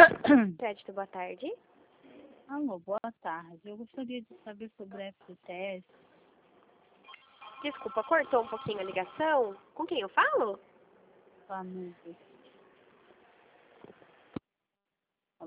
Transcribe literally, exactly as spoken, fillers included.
Crédito, boa tarde. Alô, boa tarde. Eu gostaria de saber sobre F G T S. Desculpa, cortou um pouquinho a ligação. Com quem eu falo? Família.